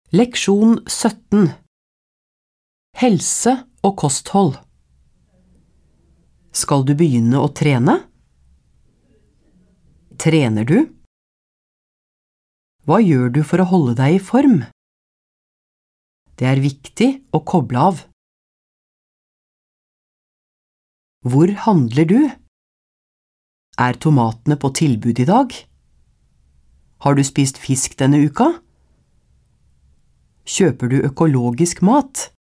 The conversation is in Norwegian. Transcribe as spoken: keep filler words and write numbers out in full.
Leksjon sytten. Helse og kosthold. Skal du begynne å trene? Trener du? Hva gjør du for å holde deg i form? Det er viktig å koble av. Hvor handler du? Er tomatene på tilbud i dag? Har du spist fisk denne uka? Kjøper du økologisk mat?